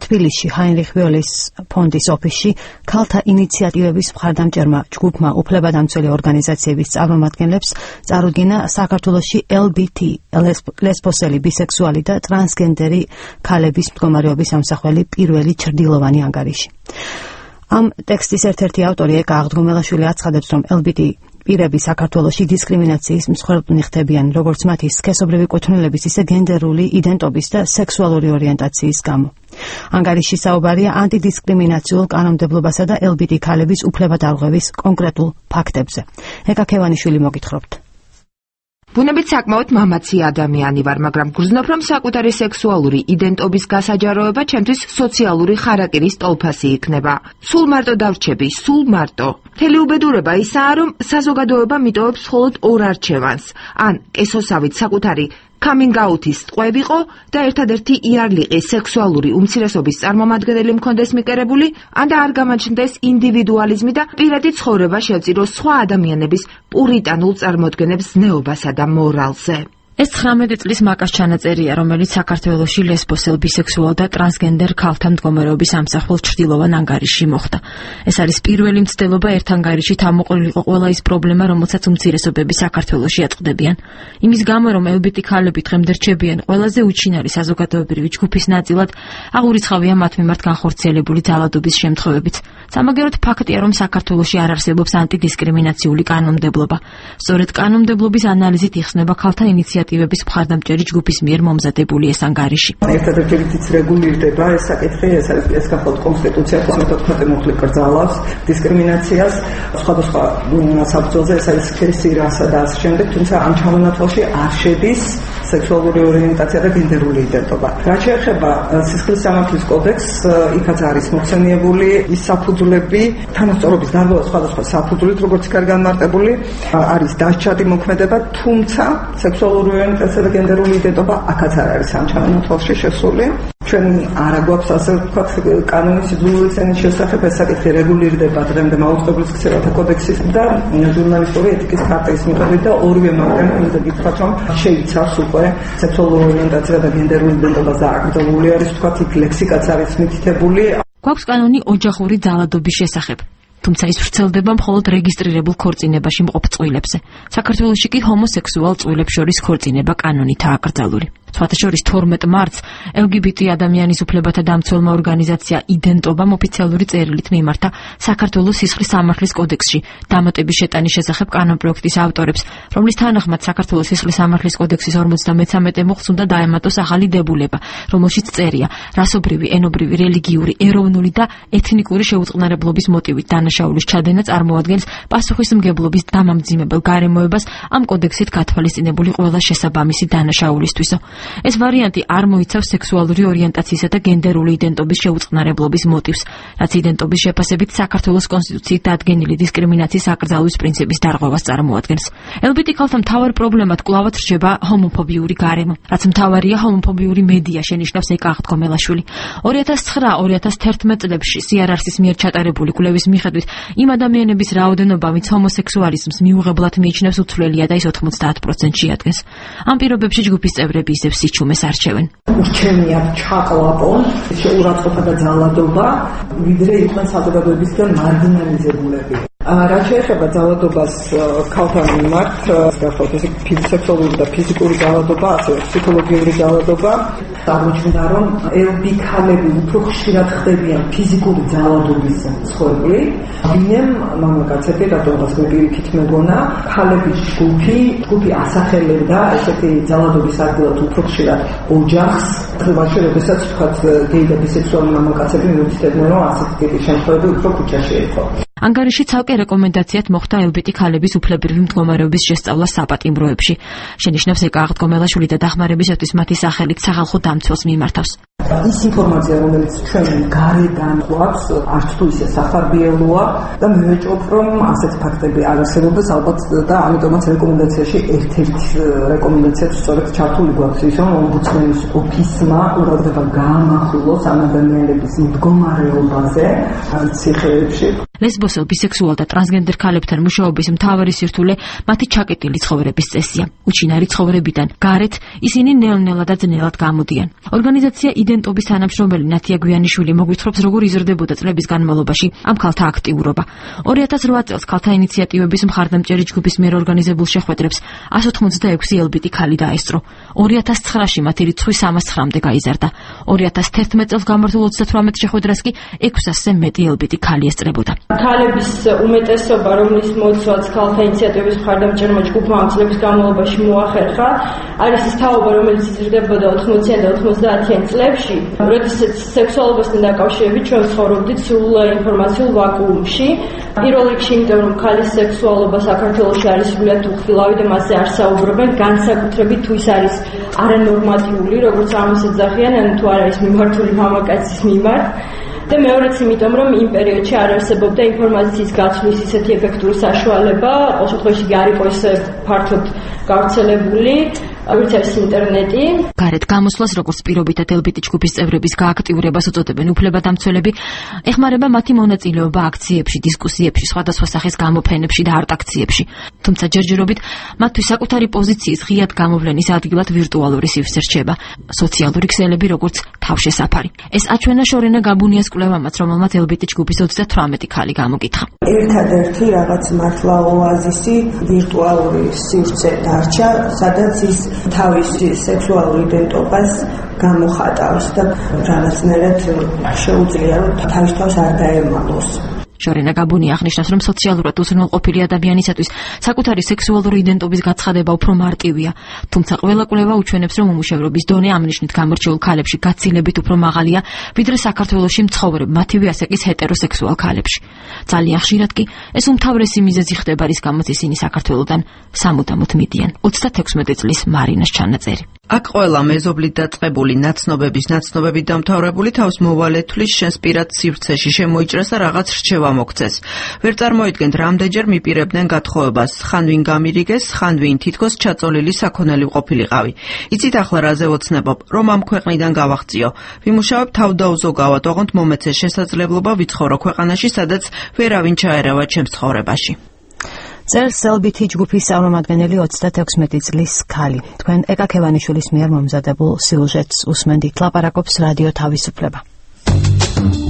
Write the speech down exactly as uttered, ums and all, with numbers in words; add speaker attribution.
Speaker 1: თბილისში ჰაინრიხ ვიოლის ფონდის ოფისში ქალთა ინიციატივების მხარდამჭერმა ჯგუფმა უფლებადამცველი ორგანიზაციების წარმომადგენლებს წარუდგინა საქართველოში ელ ბი თი ლესბოსელი, ბისექსუალი და ტრანსგენდერი ქალების მდგომარეობის ამსახველი პირველი ჩრდილოვანი ანგარიში. Am ტექსტის ერთ-ერთი ავტორი ეკა აღდგომელაშვილი აცხადებს, რომ ელ ბი თი პირები საქართველოში დისკრიმინაციის მსხვერპლნი ხდებიან, როგორც მათი სქესობრივი კუთვნილების, ისე გენდერული იდენტობის და სექსუალური ორიენტაციის გამო. ანგარიში საუბარია ანტიდისკრიმინაციულ კანონმდებლობასა და ელ ბი თი ქალების უფლებადარღვევის კონკრეტულ ფაქტებზე. ეკა ქევანიშვილი მოგითხრობთ.
Speaker 2: ბუნებით საკმაოდ მამაცი ადამიანი ვარ, მაგრამ გრძნობ, რომ საკუთარი სექსუალური იდენტობის გასაჯაროება ჩემთვის სოციალური ხარაკირის ტოლფასი იქნება. სულ მარტო დავრჩები, სულ მარტო. მთელი უბედურება ისაა, რომ საზოგადოება მიტოვებს მხოლოდ ორ არჩევანს. ან კესოსავით საკუთარი coming-out-ის ტყვე ვიყო და ერთადერთი იარლიყი სექსუალური უმცირესობის წარმომადგენელი მქონდეს მიკერებული, ან და არ გამაჩნდეს ინდივიდუალიზმი და პირადი ცხოვრება შევწირო სხვა ადამიანების პურიტანულ წარმოდგენებს ზნეობასა და მორალზე.
Speaker 3: ეს ცხრამეტი წლის მაკას ჩანაწერია, რომელიც საქართველოში ლესბოსელ, ბისექსუალ და ტრანსგენდერ ქალთა მდგომარეობის ამსახველ ჩრდილოვან ანგარიში მოხდა. ეს არის პირველი მცდელობა ერთ ანგარიშით ამოყრილიყო ყველა ის პრობლემა, რომელსაც უმცირესობები საქართველოში აწყდებიან. იმის გამო, რომ ელ ბი თი ქალები დღემდე რჩებიან ყველაზე უჩინარი საზოგადოებრივი ჯგუფის ნაწილად, აღურიცხავია მათ მიმართ განხორციელებული ძალადობის შემთხვევებით. სამაგეროდ ფაქტია, რომ საქართველოში არ არსებობს ანტიდისკრიმინაციული კანონმდებლობა. სწორედ კანონმდებლობის ანალიზით იხსნება ქალთა ინიციატივების მხარდამჭერი ჯგუფის მიერ მომზადებული ეს ანგარიში.
Speaker 4: ერთადერთი რითიც რეგულირდება ეს საკითხი, ეს არის ეს გახოთ კონსტიტუცია, თორმეტ მუხლი კრძალავს დისკრიმინაციას სხვადასხვა საფუძველზე, ეს არის სქესი, რასა და ასე შემდეგ, თუმცა ამ ჩამონათვალში არ შედის სექსუალური ორიენტაცია და გენდერული იდენტობა. რაც შეეხება სისხლის სამართლის კოდექსს, იქაც არის მოხსენიებული ის საფუძვლები, თანასწორობის დარღვევა სხვადასხვა საფუძვლით, როგორც იქ არის განმარტებული, არის დასჯადი მოქმედება, თუმცა სექსუალური ორიენტაცია და გენდერული იდენტობა აქაც არ არის ამ ჩამონათვალში შესული. ჩვენ არ აგვაქვს ასე ვთქვათ კანონის სიძულვილის ენის შესახებ, ეს საკითხი რეგულირდება დღემდე მაუწყებლის ქცევათა კოდექსის და ჟურნალისტური ეთიკის ქარტის მიხედვით და ორივე მაგრამ უნდა გითხრათ, რომ შეიცავს უკვე სექსუალური ორიენტაცია და გენდერული იდენტობაზე აკრძალული არის ვთქვათ იქ ლექსიკაც არის მითითებული.
Speaker 3: გვაქვს კანონი ოჯახური ძალადობის შესახებ. თუმცა ის ვრცელდება მხოლოდ რეგისტრირებულ ქორწინებაში მყოფ წყვილებზე. საქართველოში კი ჰომოსექსუალ წყვილებს შორის ქორწინება კანონითაა აკრძალული. სხვათა შორის თორმეტ მარტს ელ გი ბი თი ადამიანის უფლებათა დამცველმა ორგანიზაცია იდენტობამ ოფიციალური წერილით მიმართა საქართველოს სისხლის სამართლის კოდექსში დამატების შეტანის შესახებ კანონპროექტის ავტორებს, რომლის თანახმად საქართველოს სისხლის სამართლის კოდექსის ორმოცდამეცამეტე მოხს უნდა დაემატოს ახალი დებულება, რომელშიც წერია რასობრივი, ენობრივი, რელიგიური, ეროვნული და ეთნიკური შეუწყნარებლობის მოტივით დანაშაულის ჩადენა წარმოადგენს პასუხისმგებლობის დამამძიმებელ გარემოებას ამ კოდექსით გათვალისწინებული ყველა შესაბამისი დანაშაულისთვისო. ეს ვარიანტი არ მოიცავს სექსუალური ორიენტაციისა და გენდერული იდენტობის შეუწყნარებლობის მოტივს, რაც იდენტობის შეფასებით საქართველოს კონსტიტუციით დადგენილი დისკრიმინაციის აკრძალვის პრინციპის დარღვევას წარმოადგენს. ელ ბი თი ქალთა მთავარ პრობლემად კვლავად რჩება ჰომოფობიური გარემო, რაც მთავარია ჰომოფობიური მედია, შენიშნავს ეკა აღდგომელაშვილი. ორი ათას ცხრა ორი ათას თერთმეტ წლებში სი არ არ სის მიერ ჩატარებული კვლევის მიხედვით იმ ადამიანების რაოდენობა, ვინც ჰომოსექსუალიზმს მიუღებლად მიიჩნევს, უცვლელია და ის ოცდაათ პროცენტს შეადგენს. ამ პირობებში ჯგუფის წევრები ისევ სიჩუმეს არჩევენ.
Speaker 4: ურჩევნიათ ჩაყლაპონ შეურაცხყოფა და ძალადობა, ვიდრე იყვნენ საზოგადოებისგან მარგინალიზებულები. რაც შეეხება ძალადობას ქალთა მიმართ, გახოთ ეს სექსუალური და ფიზიკური ძალადობა, ასევე ფსიქოლოგიური ძალადობა, აღმოჩნდა, რომ ელ ბი ქალები უფრო ხშირად ხდებიან ფიზიკური ძალადობის მსხვერპლი, ვინემ მამაკაცები, რატომღაც მე პირიქით მეგონა, ქალების ჯგუფი, ჯგუფი ასახელებდა ესეთი ძალადობის ადგილად უფრო ხშირად ოჯახს, თუმცა როდესაც ვთქვათ გეი და ბისექსუალური მამაკაცები მიუთითებდნენ, რომ ასეთი ტიპის შემთხვევები უფრო ქუჩაში ერქვა.
Speaker 3: ანგარიში ცალკე რეკომენდაციად მოხდა ელ ბი თი ქალების უფლებრივი მდგომარეობის შესწავლა საპატიმროებში. შენიშნავს ეკა აღდგომელაშვილი და დახმარებისათვის მათი სახელით სახალხო დამცველს მიმართავს.
Speaker 4: ის ინფორმაცია, რომელიც ჩვენ გარედან გვაქვს, არც თუ ისე სახარბიელოა და მე ვეჭვობ, რომ ასეთი ფაქტები არ არსებობს ალბათ და ამიტომაც რეკომენდაციაში ერთ-ერთ რეკომენდაციაც სწორედ ჩართული გვაქვს ის, რომ ომბუდსმენის ოფისმა ყურადღება გაამახვილოს ამ ადამიანების მდგომარეობაზე ციხეებში.
Speaker 3: ლესბოსელ, ბისექსუალ და ტრანსგენდერ ქალებთან მუშაობის მთავარი სირთულე მათი ჩაკეტილი ცხოვრების წესია. უჩინარი ცხოვრებიდან გარეთ ისინი ნელ-ნელა და ძნელად გამოდიან. ორგანიზაცია იდენტ იდენტობის თანამშრომელი ნათია გვიანიშვილი მოგვითხრობს, როგორ იზრდებოდა წლების განმავლობაში ამ ქალთა აქტიურობა. ორი ათას რვა წელს ქალთა ინიციატივების მხარდამჭერი ჯგუფის მიერ ორგანიზებულ შეხვედრებს εκατს ოცდაექვსი ელბიტი ქალი დაესწრო. ორი ათას ცხრაში მათი რიცხვი სამას ცხრამდე გაიზარდა. ორი ათას თერთმეტ წელს გამართულ ოცდათვრამეტ შეხვედრას კი ექვსასზე მეტი ელბიტი ქალი ესწრებოდა.
Speaker 5: ქალების უმეტესობა, რომლის მოიცვაც ქალთა ინიციატივების მხარდამჭერმა ჯგუფმა ამ წლების განმავლობაში მოახერხა, არის ის თაობა, რომელიც იზრდებოდა ოთხმოციან და ოთხმოცდაათიან წლებში, როდესაც სექსუალობასთან დაკავშირებით ჩვენ ცხოვრობდით სულ ინფორმაციულ ვაკუუმში. პირველ რიგში, იმიტომ რომ ქალის სექსუალობა საქართველოში არის სრულიად უხილავი და მასზე არ საუბრობენ, განსაკუთრებით თუ ის არის არანორმატიული, როგორც ამას ეძახიან, ან თუ არ არის მიმართული მამაკაცის მიმართ. და მეორეც იმიტომ, რომ იმ პერიოდში არ არსებობდა ინფორმაციის გაცვლის ისეთი ეფექტური საშუალება, ყოველ შემთხვევაში კი არ იყო ისე ფართოდ გავრცელებული, როგორც არის ინტერნეტი.
Speaker 3: გარეთ გამოსვლას, როგორც პირობითად ელბიტი ჯგუფის წევრების გააქტიურებას უწოდებენ უფლებადამცველები, ეხმარება მათი მონაწილეობა აქციებში, დისკუსიებში, სხვადასხვა სახის გამოფენებში და არტ-აქციებში. თუმცა ჯერჯერობით მათთვის საკუთარი პოზიციის ღიად გამოვლენის ადგილად ვირტუალური სივრცე რჩება, სოციალური ქსელები როგორც თავშესაფარი. ეს აჩვენა შორენა გაბუნიას კვლევამაც, რომელმაც ელბიტი ჯგუფის ოცდათვრამეტი ქალი გამოგითხა.
Speaker 6: ერთადერთი რაღაც მართლა ოაზისი ვირტუალური სივრცე დარჩა, სადაც ის თავის სექსუალურ იდენტობას გამოხატავს და რაღაცნაირად შეუძლია რომ თავის თავს არ დაემალოს.
Speaker 3: შორენა გაბუნია აღნიშნავს, რომ სოციალურად უზრუნველყოფილი ადამიანისათვის საკუთარი სექსუალური იდენტობის გაცხადება უფრო მარტივია, თუმცა ყველა კვლევა უჩვენებს, რომ უმუშევრობის დონე ამ ნიშნით გამორჩეულ ქალებში გაცილებით უფრო მაღალია, ვიდრე საქართველოში მცხოვრებ მათივე ასაკის ჰეტეროსექსუალ ქალებში. ძალიან ხშირად კი ეს უმთავრესი მიზეზი ხდება, რის გამოც ისინი საქართველოდან სამუდამოდ მიდიან. ოცდათექვსმეტი წლის მარინას ჩანაწერი.
Speaker 7: აქ ყველა მეზობლით დაწყებული ნაცნობების ნაცნობებით დამთავრებული თავს მოვალე თვლის შენს პირად სივრცეში შემოიჭრას და რაღაც რჩევა მოგცეს. ვერ წარმოიდგენთ, რამდენჯერ მიპირებდნენ გათხოვებას, ხან ვინ გამირიგეს, ხან ვინ თითქოს ჩაწოლილი საქონელი ყოფილიყავი. იცით ახლა რაზე ვოცნებობ, რომ ამ ქვეყნიდან გავახციო. ვიმუშავებ თავდაუზოგავად, ოღონდ მომეცეს შესაძლებლობა ვიცხოვრო ქვეყანაში, სადაც ვერავინ ჩაერავა ჩემს ცხოვრებაში.
Speaker 1: წერს ელბიტი ჯგუფის წარმომადგენელი ოცდათექვსმეტი წლის ქალი. თქვენ ეკა ქევანიშვილის მიერ მომზადებულ სიუჟეტს უსმენთ, ლაპარაკობს რადიო თავისუფლება.